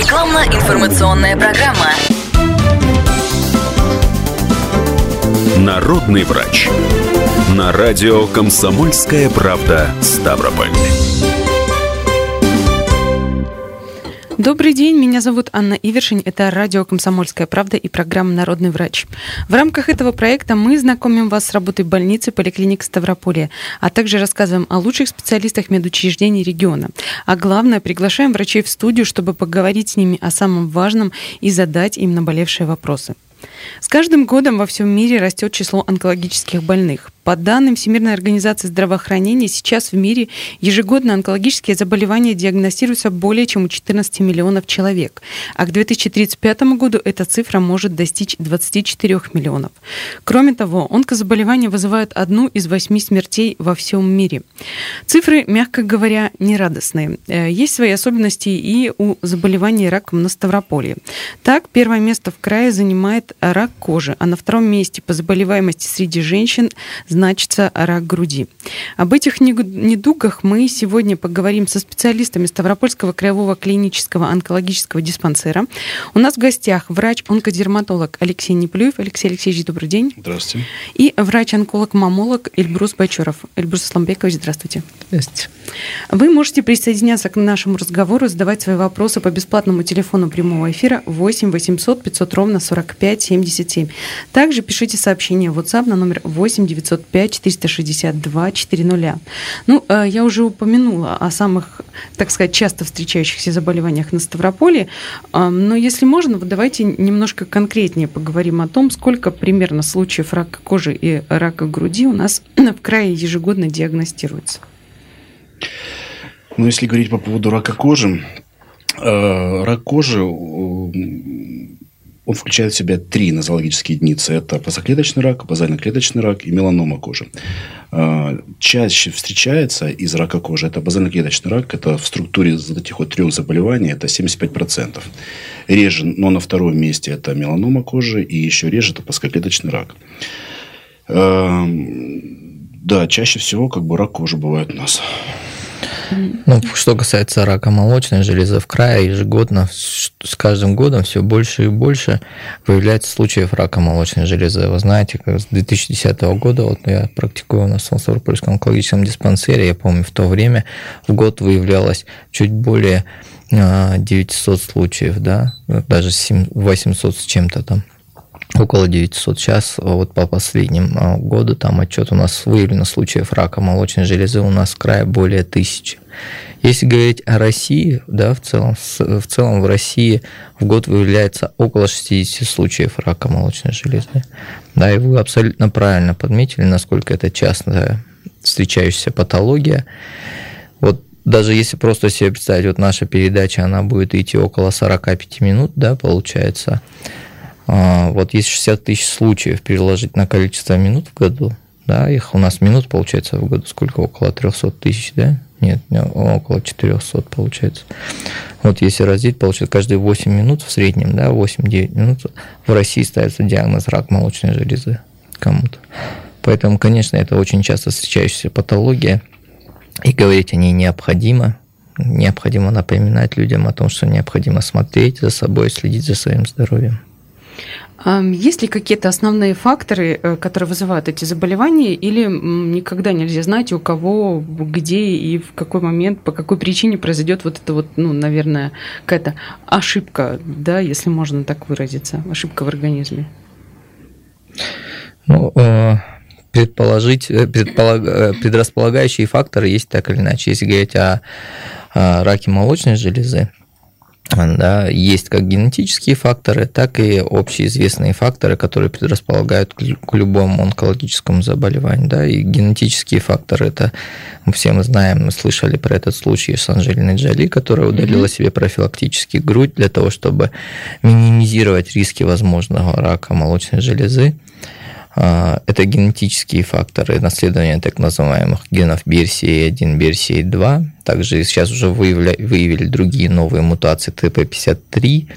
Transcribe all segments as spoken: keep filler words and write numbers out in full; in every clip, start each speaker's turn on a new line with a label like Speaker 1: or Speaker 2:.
Speaker 1: Рекламно-информационная программа.
Speaker 2: Народный врач. На радио «Комсомольская правда» Ставрополь.
Speaker 3: Добрый день, меня зовут Анна Ивершин, это радио «Комсомольская правда» и программа «Народный врач». В рамках этого проекта мы знакомим вас с работой больницы поликлиник Ставрополья, а также рассказываем о лучших специалистах медучреждений региона. А главное, приглашаем врачей в студию, чтобы поговорить с ними о самом важном и задать им наболевшие вопросы. С каждым годом во всем мире растет число онкологических больных. По данным Всемирной организации здравоохранения, сейчас в мире ежегодно онкологические заболевания диагностируются более чем у четырнадцати миллионов человек, а к две тысячи тридцать пятому году эта цифра может достичь двадцати четырёх миллионов. Кроме того, онкозаболевания вызывают одну из восьми смертей во всем мире. Цифры, мягко говоря, нерадостные. Есть свои особенности и у заболеваний раком на Ставрополье. Так, первое место в крае занимает рак кожи, а на втором месте по заболеваемости среди женщин значится рак груди. Об этих недугах мы сегодня поговорим со специалистами Ставропольского краевого клинического онкологического диспансера. У нас в гостях врач-онкодерматолог Алексей Неплюев. Алексей Алексеевич, добрый день.
Speaker 4: Здравствуйте.
Speaker 3: И врач-онколог-мамолог Эльбрус Байчоров. Эльбрус Исламбекович, здравствуйте.
Speaker 4: Здравствуйте.
Speaker 3: Вы можете присоединяться к нашему разговору, задавать свои вопросы по бесплатному телефону прямого эфира восемь восемьсот пятьсот ровно сорок пять семьдесят семь. Также пишите сообщение в WhatsApp на номер восемь девятьсот пять четыреста шестьдесят два четыреста. Ну, я уже упомянула о самых, так сказать, часто встречающихся заболеваниях на Ставрополье, но если можно, вот давайте немножко конкретнее поговорим о том, сколько примерно случаев рака кожи и рака груди у нас в крае ежегодно диагностируется.
Speaker 4: Ну, если говорить по поводу рака кожи, рак кожи, он включает в себя три нозологические единицы. Это базоклеточный рак, базально-клеточный рак и меланома кожи. Чаще встречается из рака кожи это базально-клеточный рак. Это в структуре вот этих вот трех заболеваний это семьдесят пять процентов. Реже, но на втором месте это меланома кожи. И еще реже это плоскоклеточный рак. Да, чаще всего как бы рак кожи бывает у нас.
Speaker 5: Ну, что касается рака молочной железы, в крае ежегодно, с каждым годом все больше и больше выявляется случаев рака молочной железы. Вы знаете, как с две тысячи десятого года, вот я практикую у нас в Ставропольском онкологическом диспансере, я помню, в то время в год выявлялось чуть более девятисот случаев, да, даже восемьсот с чем-то там. Около девятисот. Сейчас, вот по последним году, там отчет у нас выявлено случаев рака молочной железы у нас в крае более тысячи. Если говорить о России, да, в целом, в целом в России в год выявляется около шестидесяти случаев рака молочной железы. Да, и вы абсолютно правильно подметили, насколько это часто встречающаяся патология. Вот даже если просто себе представить, вот наша передача, она будет идти около сорок пять минут, да, получается. Вот если шестьдесят тысяч случаев переложить на количество минут в году, да, их у нас минут получается в году сколько? Около триста тысяч, да? Нет, около четыреста получается. Вот если разделить, получается каждые восемь минут в среднем, да, восемь-девять минут в России ставится диагноз рак молочной железы кому-то. Поэтому, конечно, это очень часто встречающаяся патология, и говорить о ней необходимо. Необходимо напоминать людям о том, что необходимо смотреть за собой, следить за своим здоровьем.
Speaker 3: Есть ли какие-то основные факторы, которые вызывают эти заболевания, или никогда нельзя знать, у кого, где и в какой момент, по какой причине произойдет вот это вот, ну, наверное, какая-то ошибка, да, если можно так выразиться, ошибка в организме?
Speaker 5: Ну, предположить, предполаг... предрасполагающие факторы есть так или иначе. Если говорить о раке молочной железы, да, есть как генетические факторы, так и общеизвестные факторы, которые предрасполагают к любому онкологическому заболеванию. Да, и генетические факторы, это мы все мы знаем, мы слышали про этот случай с Анджелиной Джоли, которая удалила mm-hmm. себе профилактически грудь для того, чтобы минимизировать риски возможного рака молочной железы. Это генетические факторы наследования так называемых генов би эр си эй один, би эр си эй два. Также сейчас уже выявили, выявили другие новые мутации тэ пэ пятьдесят три,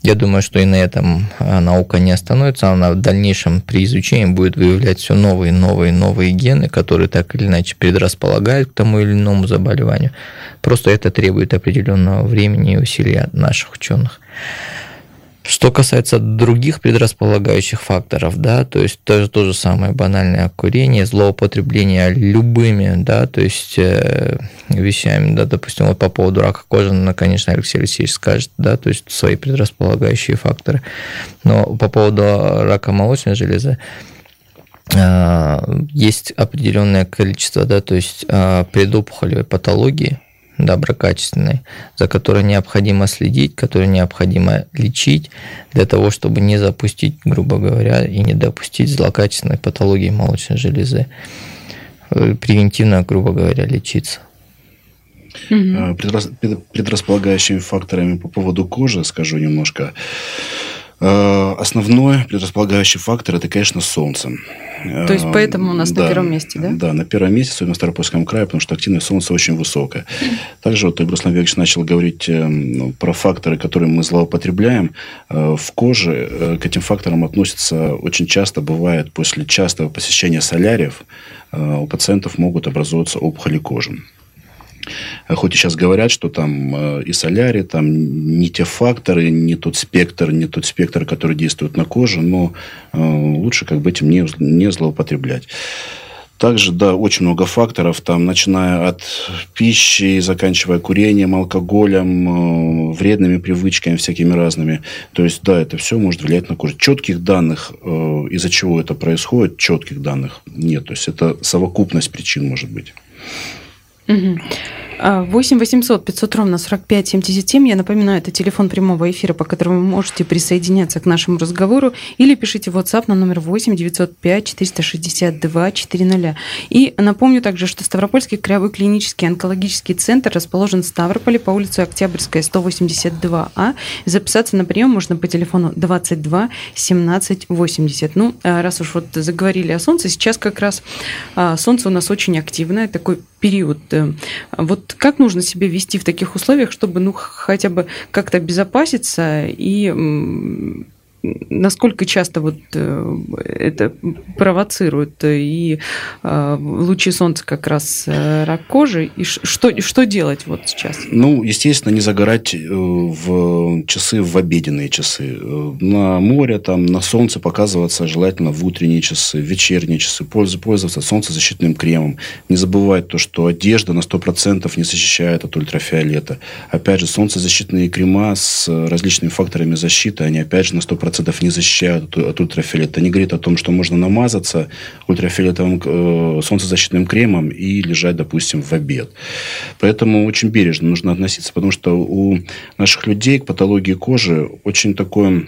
Speaker 5: Я думаю, что и на этом наука не остановится, она в дальнейшем при изучении будет выявлять все новые, новые, новые гены, которые так или иначе предрасполагают к тому или иному заболеванию. Просто это требует определенного времени и усилий от наших ученых. Что касается других предрасполагающих факторов, да, то есть тоже то же самое банальное курение, злоупотребление любыми, да, то есть э, вещами, да, допустим, вот по поводу рака кожи, ну, конечно, Алексей Алексеевич скажет, да, то есть свои предрасполагающие факторы, но по поводу рака молочной железы э, есть определенное количество, да, то есть э, предопухолевой патологии, доброкачественной, за которой необходимо следить, которую необходимо лечить для того, чтобы не запустить, грубо говоря, и не допустить злокачественной патологии молочной железы. Превентивно, грубо говоря, лечиться.
Speaker 4: Угу. Предрасполагающими факторами по поводу кожи скажу немножко. Основной предрасполагающий фактор – это, конечно, солнце.
Speaker 3: То есть, поэтому у нас
Speaker 4: да,
Speaker 3: на первом месте, да?
Speaker 4: Да, на первом месте, особенно в Ставропольском крае, потому что активность солнца очень высокая. Также вот Руслан Викторович начал говорить ну, про факторы, которые мы злоупотребляем. В коже к этим факторам относятся очень часто, бывает, после частого посещения соляриев у пациентов могут образовываться опухоли кожи. Хоть и сейчас говорят, что там и солярий, там не те факторы, не тот спектр, не тот спектр, который действует на коже, но лучше как бы этим не, не злоупотреблять. Также, да, очень много факторов, там, начиная от пищи, заканчивая курением, алкоголем, вредными привычками всякими разными. То есть, да, это все может влиять на кожу. Четких данных, из-за чего это происходит, четких данных нет. То есть, это совокупность причин может быть.
Speaker 3: восемь восемьсот пятьсот ровно сорок пять семьдесят семь. Я напоминаю, это телефон прямого эфира, по которому вы можете присоединяться к нашему разговору, или пишите в WhatsApp на номер восемь девятьсот пять четыреста шестьдесят два четыреста. И напомню также, что Ставропольский краевой клинический онкологический центр расположен в Ставрополе по улице Октябрьская, сто восемьдесят два А. Записаться на прием можно по телефону двадцать два семнадцать восемьдесят. Ну, раз уж вот заговорили о солнце, сейчас как раз солнце у нас очень активное, такой период. Вот как нужно себя вести в таких условиях, чтобы ну, хотя бы как-то обезопаситься, и насколько часто вот это провоцирует и лучи солнца как раз рак кожи, и что, что делать вот сейчас?
Speaker 4: Ну, естественно, не загорать в часы, в обеденные часы. На море, там, на солнце показываться желательно в утренние часы, в вечерние часы, пользоваться солнцезащитным кремом. Не забывать то, что одежда на сто процентов не защищает от ультрафиолета. Опять же, солнцезащитные крема с различными факторами защиты, они опять же на сто процентов не защищают от ультрафиолета. Не говорит о том, что можно намазаться ультрафиолетовым э, солнцезащитным кремом и лежать, допустим, в обед. Поэтому очень бережно нужно относиться, потому что у наших людей к патологии кожи очень такое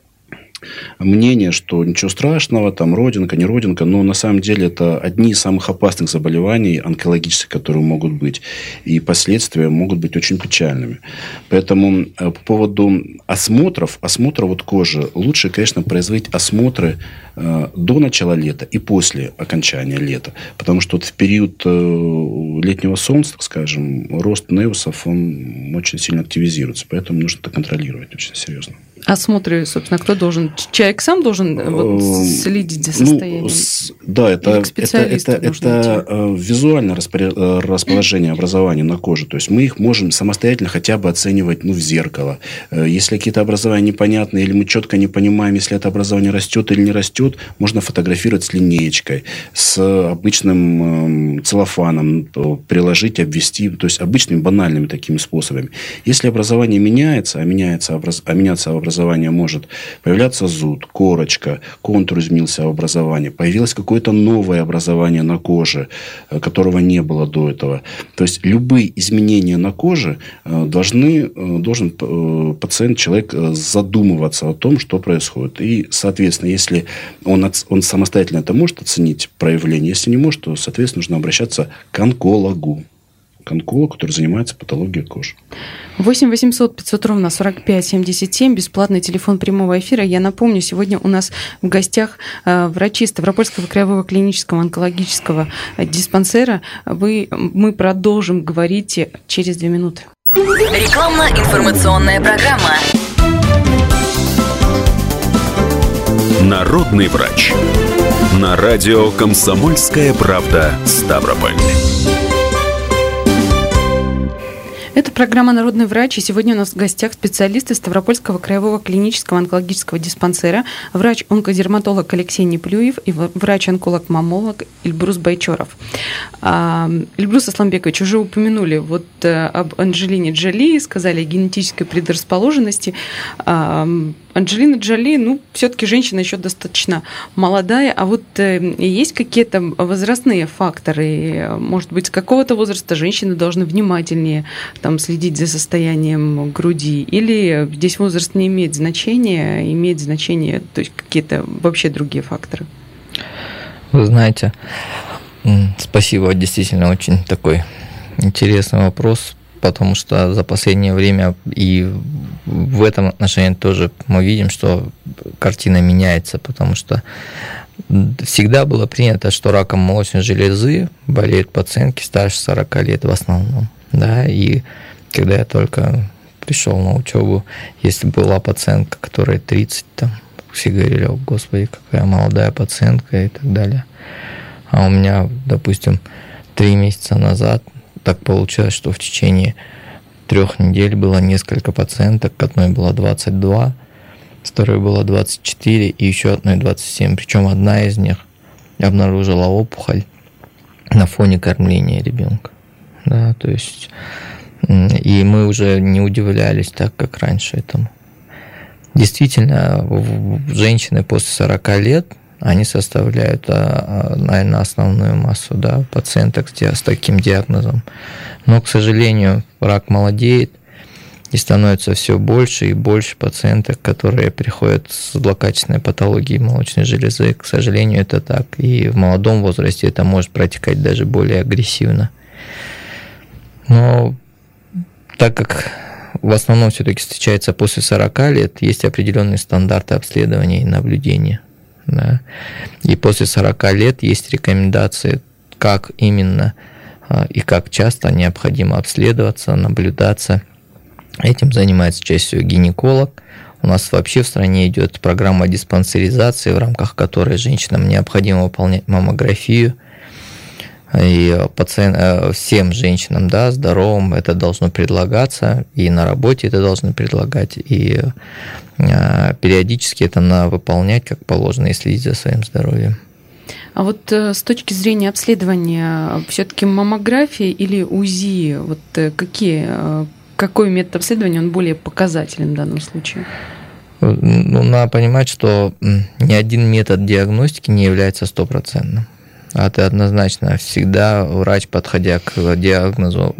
Speaker 4: мнение, что ничего страшного, там родинка, не родинка, но на самом деле это одни из самых опасных заболеваний онкологических, которые могут быть, и последствия могут быть очень печальными. Поэтому по поводу осмотров, осмотра вот кожи, лучше, конечно, производить осмотры э, до начала лета и после окончания лета, потому что вот в период э, летнего солнца, так скажем, рост невусов, он очень сильно активизируется, поэтому нужно это контролировать очень серьезно.
Speaker 3: Осмотры, собственно, кто должен? Человек сам должен вот следить за состоянием? Ну,
Speaker 4: да, это, это, это, это визуальное расположение образований на коже. То есть мы их можем самостоятельно хотя бы оценивать ну, в зеркало. Если какие-то образования непонятные, или мы четко не понимаем, если это образование растет или не растет, можно фотографировать с линеечкой, с обычным целлофаном, приложить, обвести, то есть обычными банальными такими способами. Если образование меняется, а меняется, образ... а меняться образование образования может появляться зуд, корочка, контур изменился в образовании, появилось какое-то новое образование на коже, которого не было до этого. То есть любые изменения на коже должны, должен пациент, человек задумываться о том, что происходит. И, соответственно, если он, он самостоятельно это может оценить проявление, если не может, то, соответственно, нужно обращаться к онкологу. К онкологу, который занимается патологией кожи.
Speaker 3: восемь восемьсот пятьсот ровно сорок пять семьдесят семь, бесплатный телефон прямого эфира. Я напомню, сегодня у нас в гостях врачи Ставропольского краевого клинического онкологического диспансера. Вы, мы продолжим говорить через две минуты.
Speaker 1: Рекламно-информационная программа.
Speaker 2: Народный врач. На радио «Комсомольская правда» Ставрополь.
Speaker 3: Это программа «Народный врач», и сегодня у нас в гостях специалисты Ставропольского краевого клинического онкологического диспансера, врач-онкодерматолог Алексей Неплюев и врач-онколог-мамолог Ильбрус Байчоров. Ильбрус Асламбекович, уже упомянули вот об Анджелине Джоли, сказали о генетической предрасположенности. Анджелина Джоли, ну, все-таки женщина еще достаточно молодая, а вот есть какие-то возрастные факторы? Может быть, с какого-то возраста женщины должны внимательнее там следить за состоянием груди? Или здесь возраст не имеет значения, имеет значение, то есть какие-то вообще другие факторы?
Speaker 5: Вы знаете, спасибо, действительно очень такой интересный вопрос, потому что за последнее время и в этом отношении тоже мы видим, что картина меняется, потому что всегда было принято, что раком молочной железы болеют пациентки старше сорока лет в основном. Да, и когда я только пришел на учебу, если была пациентка, которой тридцать, там, все говорили: о, Господи, какая молодая пациентка и так далее. А у меня, допустим, три месяца назад так получилось, что в течение трех недель было несколько пациенток, одной было двадцать два, второй было двадцать четыре и еще одной двадцать семь. Причем одна из них обнаружила опухоль на фоне кормления ребенка. Да, то есть, и мы уже не удивлялись так, как раньше этому. Действительно, женщины после сорока лет, они составляют, наверное, основную массу, да, пациенток с таким диагнозом. Но, к сожалению, рак молодеет, и становится все больше и больше пациенток, которые приходят с злокачественной патологией молочной железы. К сожалению, это так. И в молодом возрасте это может протекать даже более агрессивно. Но так как в основном все-таки встречается после сорока лет, есть определенные стандарты обследования и наблюдения. Да. И после сорока лет есть рекомендации, как именно и как часто необходимо обследоваться, наблюдаться. Этим занимается чаще всего гинеколог. У нас вообще в стране идет программа диспансеризации, в рамках которой женщинам необходимо выполнять маммографию. И пациент, всем женщинам, да, здоровым это должно предлагаться, и на работе это должны предлагать, и периодически это надо выполнять как положено и следить за своим здоровьем.
Speaker 3: А вот с точки зрения обследования, все-таки маммография или УЗИ, вот какие, какой метод обследования он более показателен в данном случае?
Speaker 5: Ну, надо понимать, что ни один метод диагностики не является стопроцентным. А это однозначно. Всегда врач, подходя к диагнозу,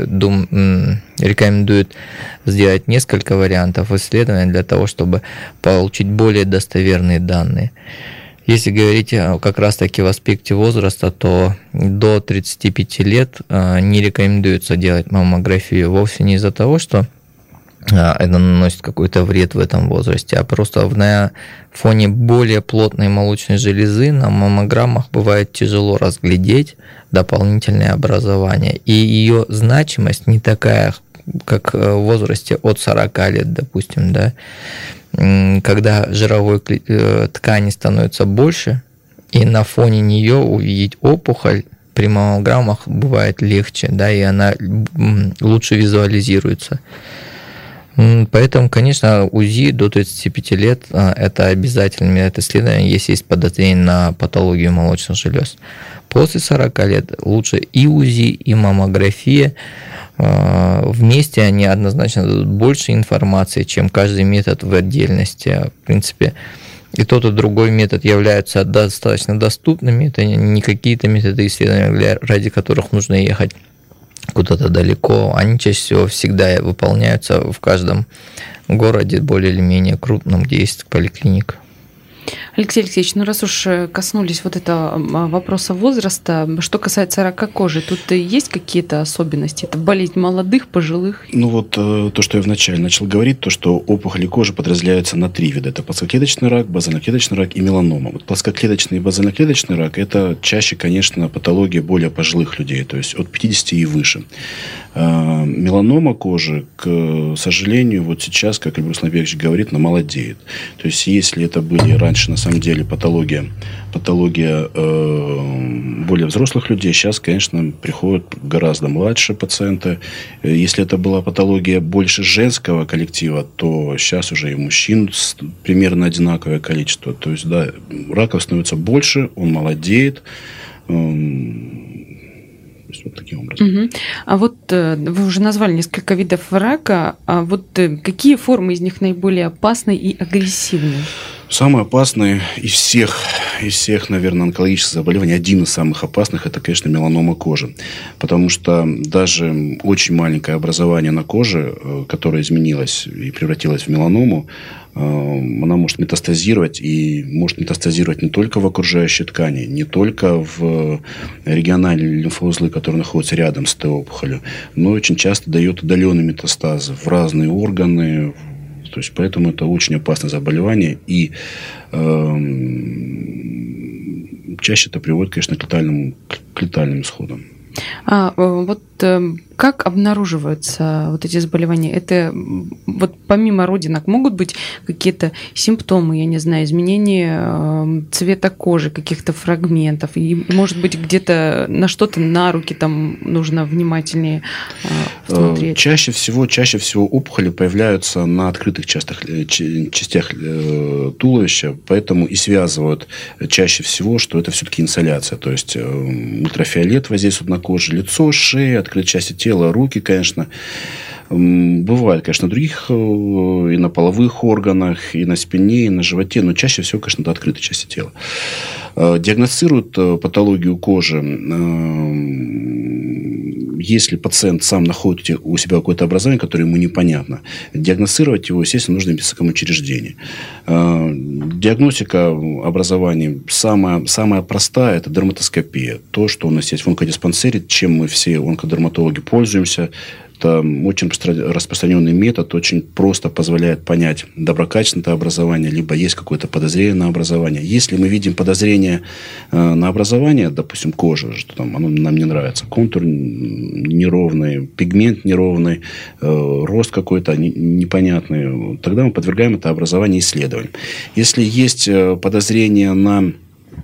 Speaker 5: рекомендует сделать несколько вариантов исследования для того, чтобы получить более достоверные данные. Если говорить как раз-таки в аспекте возраста, то до тридцати пяти лет не рекомендуется делать маммографию вовсе не из-за того, что это наносит какой-то вред в этом возрасте, а просто на фоне более плотной молочной железы на маммограммах бывает тяжело разглядеть дополнительное образование, и ее значимость не такая, как в возрасте от сорока лет, допустим, да, когда жировой ткани становится больше, и на фоне нее увидеть опухоль при маммограммах бывает легче, да, и она лучше визуализируется. Поэтому, конечно, УЗИ до тридцати пяти лет – это обязательный метод исследования, если есть подозрение на патологию молочных желез. После сорока лет лучше и УЗИ, и маммография. Вместе они однозначно дадут больше информации, чем каждый метод в отдельности. В принципе, и тот, и другой метод являются достаточно доступными. Это не какие-то методы исследования, ради которых нужно ехать куда-то далеко. Они чаще всего всегда выполняются в каждом городе, более или менее крупном, где есть поликлиника.
Speaker 3: Алексей Алексеевич, ну раз уж коснулись вот этого вопроса возраста, что касается рака кожи, тут есть какие-то особенности? Это болезнь молодых, пожилых?
Speaker 4: Ну вот то, что я вначале начал говорить, то, что опухоли кожи подразделяются на три вида. Это плоскоклеточный рак, базальноклеточный рак и меланома. Вот плоскоклеточный и базальноклеточный рак – это чаще, конечно, патология более пожилых людей, то есть от пятидесяти и выше. Меланома кожи, к сожалению, вот сейчас, как Ильбрус Асламбекович говорит, она молодеет. То есть если это были раньше на самом деле патология, патология э, более взрослых людей. Сейчас, конечно, приходят гораздо младшие пациенты. Если это была патология больше женского коллектива, то сейчас уже и мужчин примерно одинаковое количество. То есть, да, раков становится больше, он молодеет. Вот таким образом.
Speaker 3: Угу. А вот вы уже назвали несколько видов рака. А вот какие формы из них наиболее опасны и агрессивны?
Speaker 4: Самый опасный из всех, из всех, наверное, онкологических заболеваний, один из самых опасных, это, конечно, меланома кожи. Потому что даже очень маленькое образование на коже, которое изменилось и превратилось в меланому, она может метастазировать, и может метастазировать не только в окружающей ткани, не только в региональные лимфоузлы, которые находятся рядом с этой опухолью, но очень часто дает удаленные метастазы в разные органы. То есть, поэтому это очень опасное заболевание, и э, чаще это приводит, конечно, к летальным, к летальным исходам.
Speaker 3: А вот как обнаруживаются вот эти заболевания? Это вот помимо родинок могут быть какие-то симптомы, я не знаю, изменение цвета кожи, каких-то фрагментов, и, может быть, где-то на что-то на руки там нужно внимательнее смотреть?
Speaker 4: Чаще всего, чаще всего опухоли появляются на открытых частях, частях туловища, поэтому и связывают чаще всего, что это все-таки инсоляция, то есть ультрафиолет воздействует на кожу, лицо, шея, открытые части тела, руки, конечно. Бывает, конечно, на других, и на половых органах, и на спине, и на животе, но чаще всего, конечно, это открытые части тела. Диагностируют патологию кожи, если пациент сам находит у себя какое-то образование, которое ему непонятно. Диагностировать его, естественно, нужно в медицинском учреждении. Диагностика образований самая, самая простая – это дерматоскопия. То, что у нас есть в онкодиспансере, чем мы все онкодерматологи пользуемся. Это очень распространенный метод, очень просто позволяет понять, доброкачественное это образование, либо есть какое-то подозрение на образование. Если мы видим подозрение на образование, допустим, кожи, что там оно нам не нравится, контур неровный, пигмент неровный, рост какой-то непонятный, тогда мы подвергаем это образование исследованию. Если есть подозрение на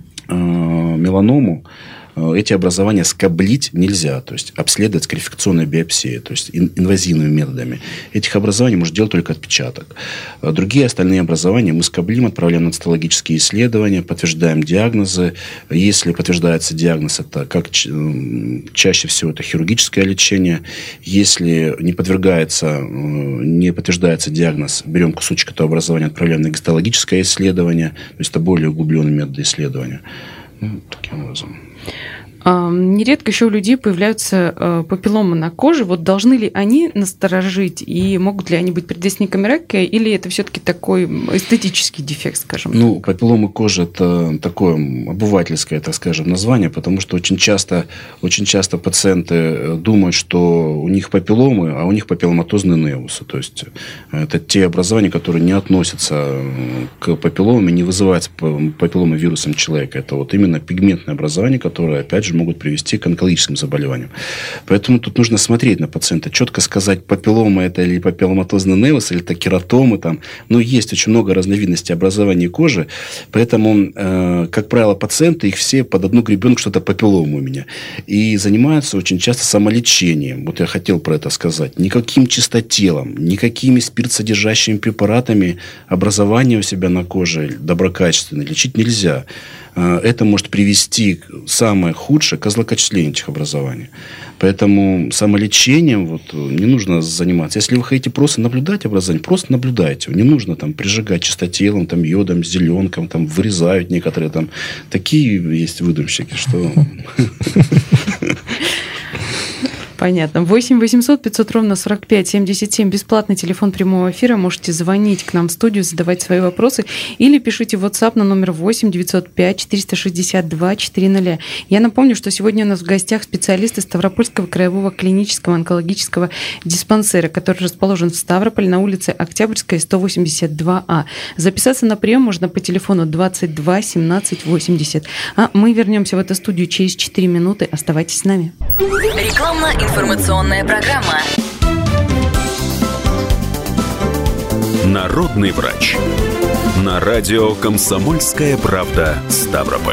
Speaker 4: меланому, эти образования скоблить нельзя, то есть обследовать скарификационной биопсией, то есть инвазивными методами. Этих образований может делать только отпечаток. Другие остальные образования мы скоблим, отправляем на цитологические исследования, подтверждаем диагнозы. Если подтверждается диагноз, это как чаще всего это хирургическое лечение. Если не подвергается, не подтверждается диагноз, берем кусочек этого образования, отправляем на гистологическое исследование, то есть это более углубленные методы исследования. Ну, таким образом.
Speaker 3: Нередко еще у людей появляются папилломы на коже. Вот должны ли они насторожить, и могут ли они быть предвестниками рака, или это все-таки такой эстетический дефект, скажем?
Speaker 4: Ну, папилломы кожи – это такое обывательское, так скажем, название, потому что очень часто, очень часто пациенты думают, что у них папилломы, а у них папилломатозные невусы. То есть это те образования, которые не относятся к папилломам и не вызываются папилломы вирусом человека. Это вот именно пигментное образование, которое, опять же, могут привести к онкологическим заболеваниям. Поэтому тут нужно смотреть на пациента, четко сказать, папиллома это или папилломатозный невус, или это кератомы. Там. Но есть очень много разновидностей образования кожи, поэтому, э, как правило, пациенты, их все под одну гребенку, что-то папиллома у меня. И занимаются очень часто самолечением. Вот я хотел про это сказать. Никаким чистотелом, никакими спиртсодержащими препаратами образование у себя на коже доброкачественно лечить нельзя. Это может привести, самое худшее, к злокачественлению этих образований. Поэтому самолечением вот, не нужно заниматься. Если вы хотите просто наблюдать образование, просто наблюдайте. Не нужно там, прижигать чистотелом, там, йодом, зеленком, там, вырезают некоторые. Там, такие есть выдумщики, что...
Speaker 3: Понятно. восемь восемьсот пятьсот ровно сорок пять семьдесят семь. Бесплатный телефон прямого эфира. Можете звонить к нам в студию, задавать свои вопросы. Или пишите в WhatsApp на номер восемь девятьсот пять четыреста шестьдесят два четыреста. Я напомню, что сегодня у нас в гостях специалисты Ставропольского краевого клинического онкологического диспансера, который расположен в Ставрополе на улице Октябрьская, сто восемьдесят два А. Записаться на прием можно по телефону двадцать два семнадцать восемьдесят. А мы вернемся в эту студию через четыре минуты. Оставайтесь с нами.
Speaker 1: Рекламно-информационная программа.
Speaker 2: Народный врач. На радио «Комсомольская правда» Ставрополь.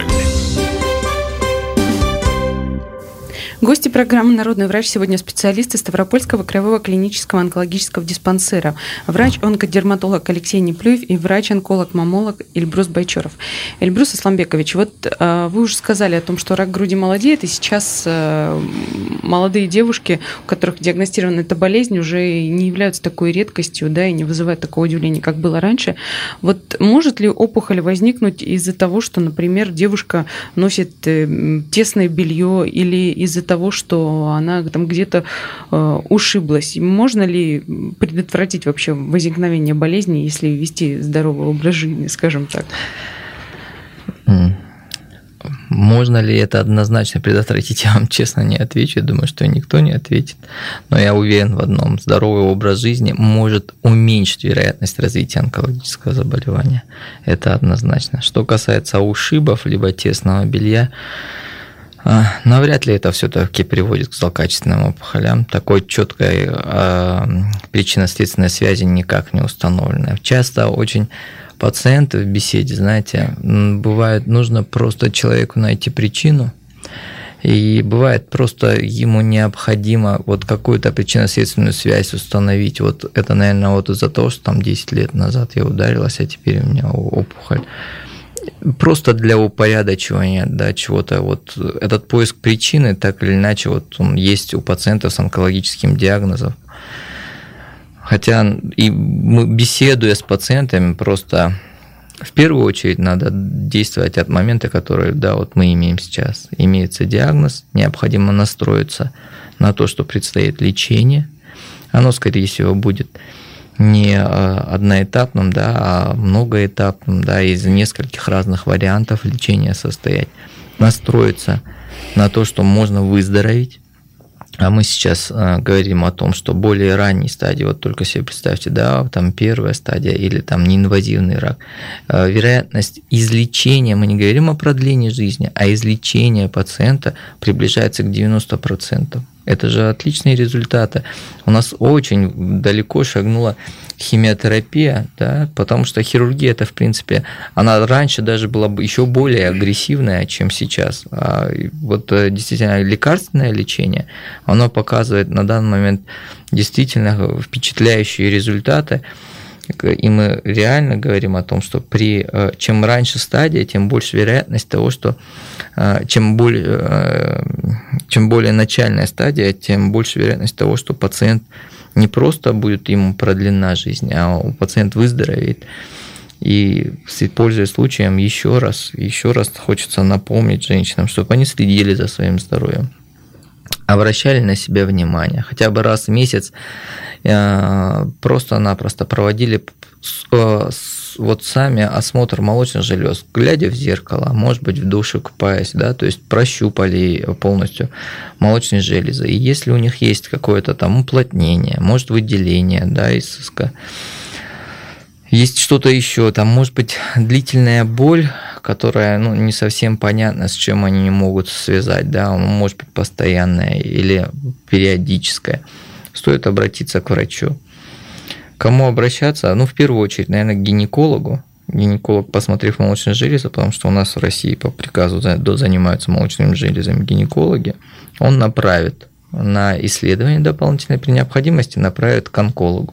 Speaker 3: Гости программы «Народный врач» сегодня специалисты Ставропольского краевого клинического онкологического диспансера, врач-онкодерматолог Алексей Неплюев и врач-онколог-мамолог Эльбрус Байчоров. Эльбрус Исламбекович, вот вы уже сказали о том, что рак груди молодеет, и сейчас молодые девушки, у которых диагностирована эта болезнь, уже не являются такой редкостью, да, и не вызывают такого удивления, как было раньше. Вот может ли опухоль возникнуть из-за того, что, например, девушка носит тесное белье, или из-за того, что она там где-то э, ушиблась? Можно ли предотвратить вообще возникновение болезни, если вести здоровый образ жизни, скажем так?
Speaker 5: Можно ли это однозначно предотвратить, я вам честно не отвечу. Я думаю, что никто не ответит. Но я уверен в одном: здоровый образ жизни может уменьшить вероятность развития онкологического заболевания. Это однозначно. Что касается ушибов либо тесного белья, навряд ли это все-таки приводит к злокачественным опухолям. Такой четкой э, причинно-следственной связи никак не установлена. Часто очень пациенты в беседе, знаете, бывает, нужно просто человеку найти причину, и бывает просто ему необходимо вот какую-то причинно-следственную связь установить. Вот это, наверное, вот из-за того, что там десять лет назад я ударилась, а теперь у меня опухоль. Просто для упорядочивания, да, чего-то. Вот этот поиск причины, так или иначе, вот он есть у пациентов с онкологическим диагнозом. Хотя и мы, беседуя с пациентами, просто в первую очередь надо действовать от момента, который, да, вот мы имеем сейчас. Имеется диагноз, необходимо настроиться на то, что предстоит лечение. Оно, скорее всего, будет не одноэтапным, да, а многоэтапным, да, из нескольких разных вариантов лечения состоять. Настроиться на то, что можно выздороветь. А мы сейчас говорим о том, что более ранней стадии, вот только себе представьте, да, там первая стадия или там неинвазивный рак, вероятность излечения, мы не говорим о продлении жизни, а излечения пациента приближается к девяноста процентам. Это же отличные результаты. У нас очень далеко шагнула химиотерапия, да, потому что хирургия, это, в принципе, она раньше даже была бы еще более агрессивная, чем сейчас. А вот действительно лекарственное лечение, оно показывает на данный момент действительно впечатляющие результаты. И мы реально говорим о том, что при, чем раньше стадия, тем больше вероятность того, что чем более, чем более начальная стадия, тем больше вероятность того, что пациент не просто будет ему продлена жизнь, а пациент выздоровеет. И, пользуясь случаем, еще раз, еще раз хочется напомнить женщинам, чтобы они следили за своим здоровьем, обращали на себя внимание, хотя бы раз в месяц просто-напросто проводили вот сами осмотр молочных желез, глядя в зеркало, может быть, в душе купаясь, да, то есть прощупали полностью молочные железы. И если у них есть какое-то там уплотнение, может, выделение, да, из соска, есть что-то еще, там может быть длительная боль, которая, ну, не совсем понятна, с чем они не могут связать, да, она может быть постоянная или периодическая, стоит обратиться к врачу. Кому обращаться? Ну, в первую очередь, наверное, к гинекологу. Гинеколог, посмотрев молочные железы, потому что у нас в России по приказу занимаются молочными железами гинекологи, он направит на исследование дополнительное, при необходимости направит к онкологу.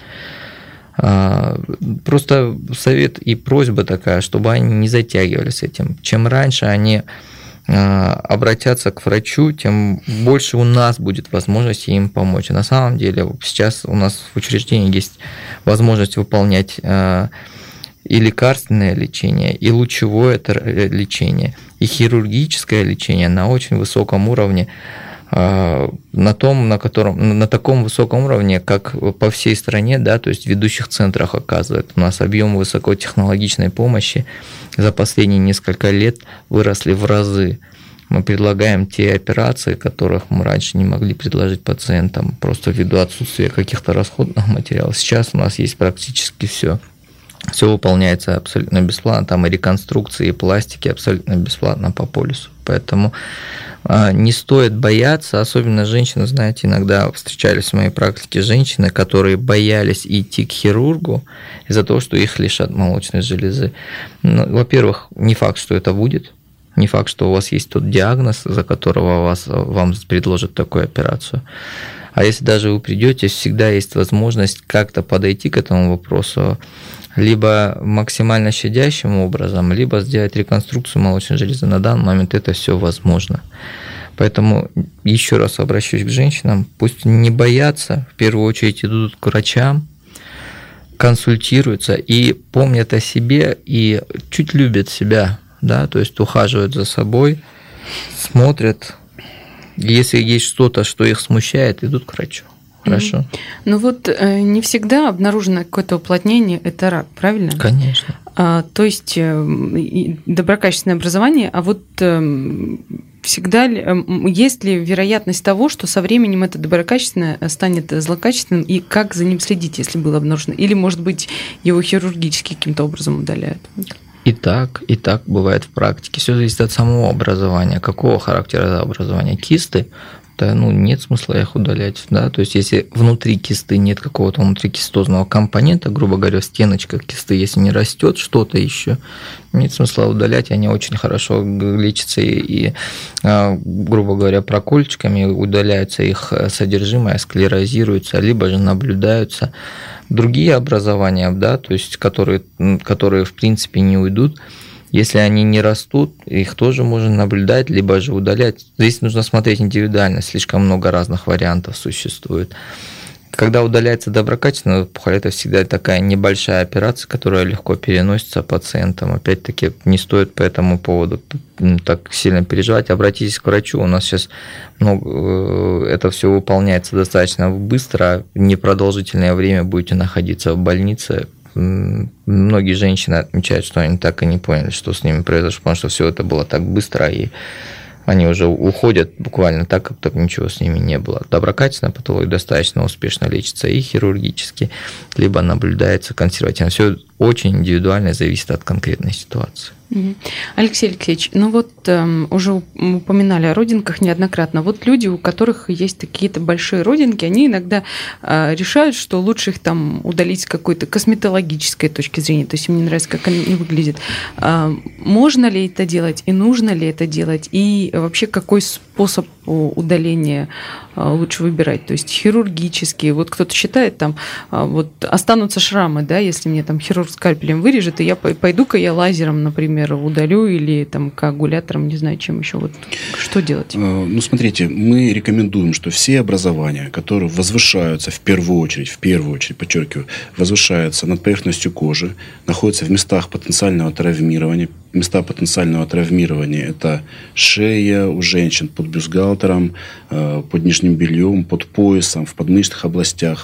Speaker 5: Просто совет и просьба такая, чтобы они не затягивали с этим. Чем раньше они обратятся к врачу, тем больше у нас будет возможности им помочь. На самом деле сейчас у нас в учреждении есть возможность выполнять и лекарственное лечение, и лучевое лечение, и хирургическое лечение на очень высоком уровне, на том, на котором, на таком высоком уровне, как по всей стране, да, то есть в ведущих центрах оказывают. У нас объемы высокотехнологичной помощи за последние несколько лет выросли в разы. Мы предлагаем те операции, которых мы раньше не могли предложить пациентам, просто ввиду отсутствия каких-то расходных материалов. Сейчас у нас есть практически все. Все выполняется абсолютно бесплатно, там и реконструкции, и пластики абсолютно бесплатно по полису. поэтому не стоит бояться, особенно женщины, знаете, иногда встречались в моей практике женщины, которые боялись идти к хирургу из-за того, что их лишат молочной железы. Ну, во-первых, не факт, что это будет, не факт, что у вас есть тот диагноз, за которого вас, вам предложат такую операцию. А если даже вы придете, всегда есть возможность как-то подойти к этому вопросу, либо максимально щадящим образом, либо сделать реконструкцию молочной железы. На данный момент это все возможно. Поэтому еще раз обращусь к женщинам, пусть не боятся, в первую очередь идут к врачам, консультируются и помнят о себе и чуть любят себя, да, то есть ухаживают за собой, смотрят. Если есть что-то, что их смущает, идут к врачу. Хорошо. Mm-hmm.
Speaker 3: Ну вот э, не всегда обнаружено какое-то уплотнение – это рак, правильно?
Speaker 5: Конечно.
Speaker 3: А, то есть э, доброкачественное образование, а вот э, всегда ли, э, есть ли вероятность того, что со временем это доброкачественное станет злокачественным, и как за ним следить, если было обнаружено? Или, может быть, его хирургически каким-то образом удаляют?
Speaker 5: И так, и так бывает в практике. Все зависит от самого образования. Какого характера образования? Кисты, да, ну, нет смысла их удалять. Да? То есть, если внутри кисты нет какого-то внутрикистозного компонента, грубо говоря, в стеночках кисты, если не растет что-то еще, нет смысла удалять. Они очень хорошо лечатся и, и грубо говоря, прокольчиками удаляются их содержимое, склерозируются, либо же наблюдаются. Другие образования, да, то есть которые, которые в принципе не уйдут, если они не растут, их тоже можно наблюдать, либо же удалять. Здесь нужно смотреть индивидуально, слишком много разных вариантов существует. Когда удаляется доброкачественная опухоль, это всегда такая небольшая операция, которая легко переносится пациентам. Опять-таки, не стоит по этому поводу так сильно переживать. Обратитесь к врачу. У нас сейчас много, это все выполняется достаточно быстро. Непродолжительное время будете находиться в больнице. Многие женщины отмечают, что они так и не поняли, что с ними произошло, потому что все это было так быстро, и они уже уходят буквально так, как только ничего с ними не было. Доброкачественная патология достаточно успешно лечится и хирургически, либо наблюдается консервативно. Все очень индивидуально, зависит от конкретной ситуации.
Speaker 3: Алексей Алексеевич, ну вот э, уже упоминали о родинках неоднократно. Вот люди, у которых есть какие-то большие родинки, они иногда э, решают, что лучше их там удалить с какой-то косметологической точки зрения, то есть им не нравится, как они выглядят. Э, можно ли это делать и нужно ли это делать? И вообще какой способ удаления э, лучше выбирать? То есть хирургический. Вот кто-то считает, там э, вот останутся шрамы, да, если мне там хирург скальпелем вырежет, и я пойду-ка я лазером, например, удалю или там коагулятором, не знаю, чем еще. Вот что делать?
Speaker 4: Ну, смотрите, мы рекомендуем, что все образования, которые возвышаются в первую очередь, в первую очередь, подчеркиваю, возвышаются над поверхностью кожи, находятся в местах потенциального травмирования. Места потенциального травмирования – это шея у женщин под бюстгальтером, под нижним бельем, под поясом, в подмышечных областях.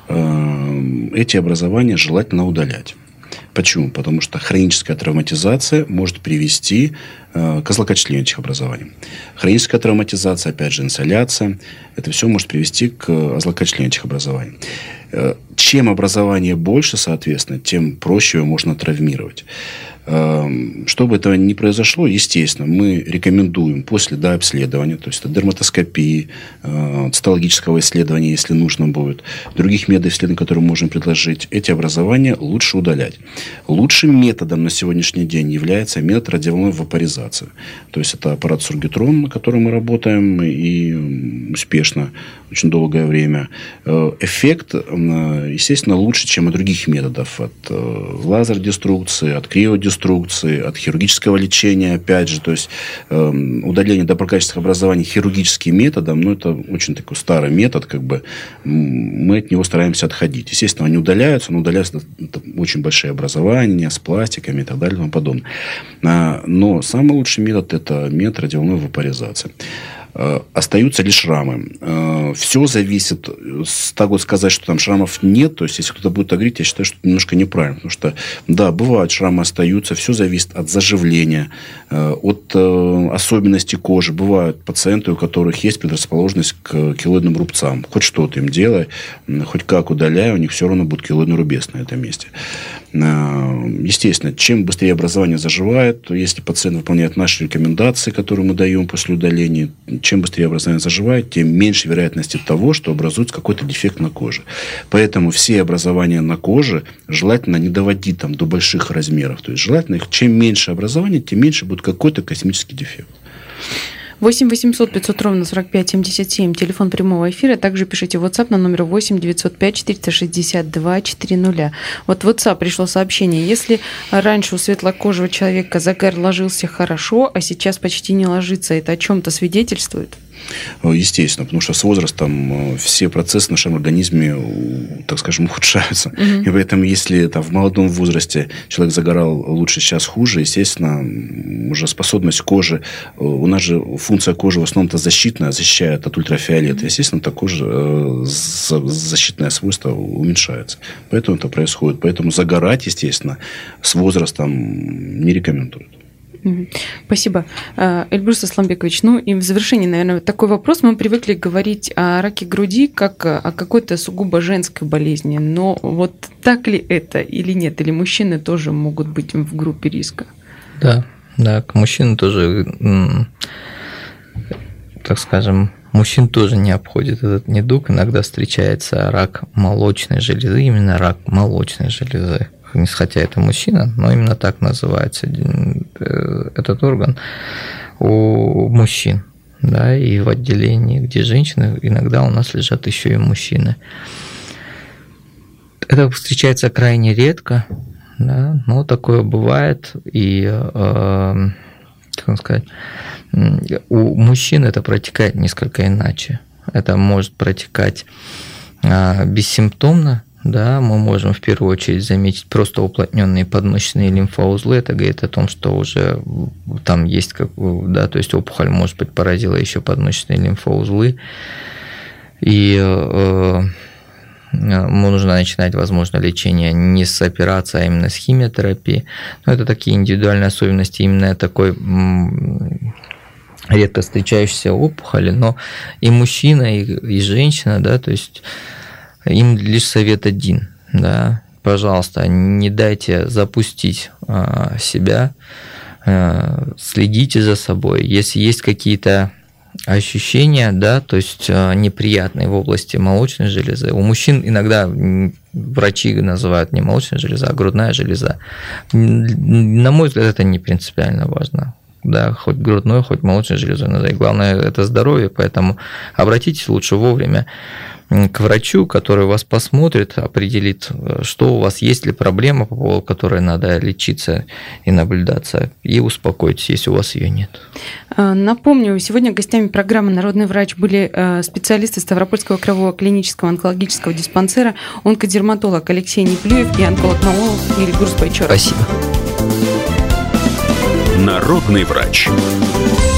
Speaker 4: Эти образования желательно удалять. Почему? Потому что хроническая травматизация может привести э, к злокачественным этих образований. Хроническая травматизация, опять же, инсоляция, это все может привести к злокачественным этих образований. Э, чем образование больше, соответственно, тем проще его можно травмировать. Чтобы этого не произошло, естественно, мы рекомендуем после да, обследования, то есть дерматоскопии, цитологического исследования, если нужно будет, других методов исследований, которые мы можем предложить, эти образования лучше удалять. Лучшим методом на сегодняшний день является метод радиоволновой вапоризации. То есть это аппарат Сургитрон, на котором мы работаем и успешно очень долгое время. Эффект, естественно, лучше, чем от других методов. От лазер-деструкции, от криодеструкции, от хирургического лечения, опять же. То есть удаление доброкачественных образований хирургическим методом, ну, это очень такой старый метод, как бы мы от него стараемся отходить. Естественно, они удаляются, но удаляются очень большие образования с пластиками и так далее и тому подобное. Но самый лучший метод – это метод радиоволновой вапоризации. Остаются ли шрамы? Все зависит, так вот сказать, что там шрамов нет, то есть, если кто-то будет так говорить, я считаю, что это немножко неправильно, потому что, да, бывают шрамы, остаются, все зависит от заживления, от особенностей кожи. Бывают пациенты, у которых есть предрасположенность к килоидным рубцам. Хоть что-то им делай, хоть как удаляй, у них все равно будет килоидный рубец на этом месте. Естественно, чем быстрее образование заживает, то если пациент выполняет наши рекомендации, которые мы даем после удаления, чем быстрее образование заживает, тем меньше вероятности того, что образуется какой-то дефект на коже. Поэтому все образования на коже желательно не доводить там, до больших размеров. То есть желательно их, чем меньше образования, тем меньше будет какой-то косметический дефект.
Speaker 3: восемь восемьсот пятьсот ровно сорок пять семьдесят семь, телефон прямого эфира. Также пишите в WhatsApp на номер восемь девятьсот пять четыреста шестьдесят два четыреста. Вот в WhatsApp пришло сообщение. Если раньше у светлокожего человека загар ложился хорошо, а сейчас почти не ложится, это о чем-то свидетельствует?
Speaker 4: Естественно, потому что с возрастом все процессы в нашем организме, так скажем, ухудшаются. Угу. И поэтому, если там, в молодом возрасте человек загорал лучше, сейчас хуже, естественно, уже способность кожи, у нас же функция кожи в основном-то защитная, защищает от ультрафиолета. Естественно, та кожа, защитное свойство уменьшается. Поэтому это происходит. Поэтому загорать, естественно, с возрастом не рекомендуют.
Speaker 3: Спасибо. Эльбрус Асламбекович, ну и в завершении, наверное, такой вопрос. Мы привыкли говорить о раке груди как о какой-то сугубо женской болезни, но вот так ли это или нет? Или мужчины тоже могут быть в группе риска?
Speaker 5: Да, да, мужчины тоже, так скажем, мужчин тоже не обходит этот недуг. Иногда встречается рак молочной железы, именно рак молочной железы. Хотя это мужчина, но именно так называется этот орган у мужчин. Да, и в отделении, где женщины, иногда у нас лежат еще и мужчины. Это встречается крайне редко, да, но такое бывает. И, э, как сказать, у мужчин это протекает несколько иначе. Это может протекать э, бессимптомно. Да, мы можем в первую очередь заметить просто уплотненные подмышечные лимфоузлы. Это говорит о том, что уже там есть, как, да, то есть опухоль, может быть, поразила еще подмышечные лимфоузлы. И э, нужно начинать, возможно, лечение не с операции, а именно с химиотерапии. Но это такие индивидуальные особенности именно такой редко встречающейся опухоли. Но и мужчина, и, и женщина, да, то есть им лишь совет один, да, пожалуйста, не дайте запустить а, себя, а, следите за собой. Если есть какие-то ощущения, да, то есть а, неприятные в области молочной железы, у мужчин иногда врачи называют не молочная железа, а грудная железа. На мой взгляд, это не принципиально важно. Да, хоть грудной, хоть молочной железой надо. И главное, это здоровье, поэтому обратитесь лучше вовремя к врачу, который вас посмотрит, определит, что у вас, есть ли проблема, по поводу которой надо лечиться и наблюдаться, и успокойтесь, если у вас ее нет.
Speaker 3: Напомню, сегодня гостями программы «Народный врач» были специалисты Ставропольского краевого клинического онкологического диспансера, онкодерматолог Алексей Неплюев и онколог-мамолог Эльбрус Байчоров.
Speaker 5: Спасибо.
Speaker 2: Народный врач.